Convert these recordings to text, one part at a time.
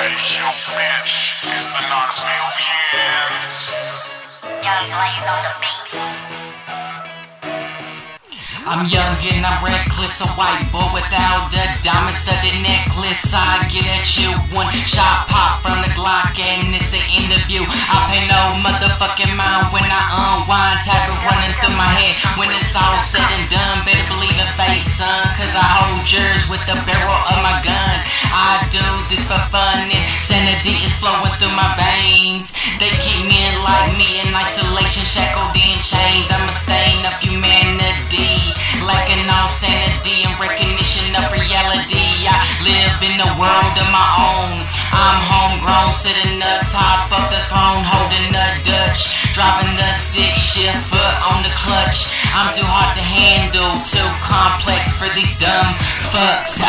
yo, bitch, it's the Knoxville Yams. Young Blaze on the beat. I'm young and I'm reckless, a white boy without a diamond-studded necklace. I get at you, one shot pop from the Glock and it's an interview. I pay no motherfucking mind when I unwind, type of running through my head. When it's all said and done, better believe in face, son, cause I hold yours with the barrel of my gun. I do this for fun and sanity is flowing through my veins. They keep me in isolation, shackled in chains. I'm a stain of humanity, lacking all sanity and recognition of reality. I live in a world of my own. I'm homegrown, sitting atop of the throne, holding a Dutch, driving the stick shift, foot on the clutch. I'm too hard to handle, too complex for these dumb fucks.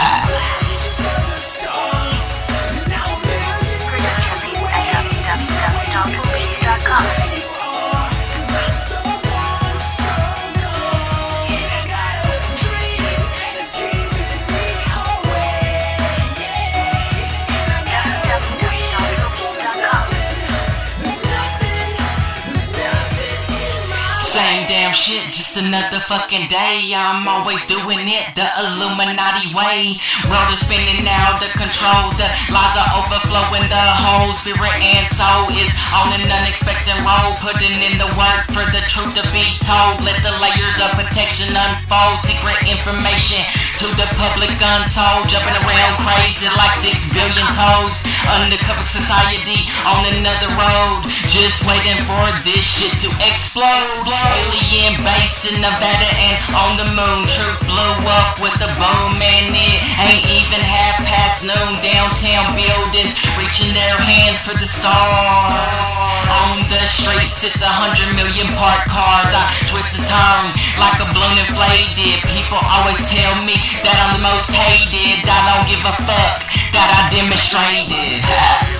Same damn shit, just another fucking day. I'm always doing it the Illuminati way. World is spinning out of control. The lies are overflowing. The whole spirit and soul is on an unexpected roll. Putting in the work for the truth to be told. Let the layers of protection unfold. Secret information to the public untold. Jumping around crazy like 6 billion toads. Undercover society on another road. Just waiting for this shit to explode. Alien base in Nevada and on the moon. Truth blew up with a boom and it ain't even half past noon. Downtown buildings reaching their hands for the stars. On the streets it's 100 million parked cars. I twist and turn like a balloon inflated. People always tell me that I'm the most hated. I don't give a fuck that I demonstrated.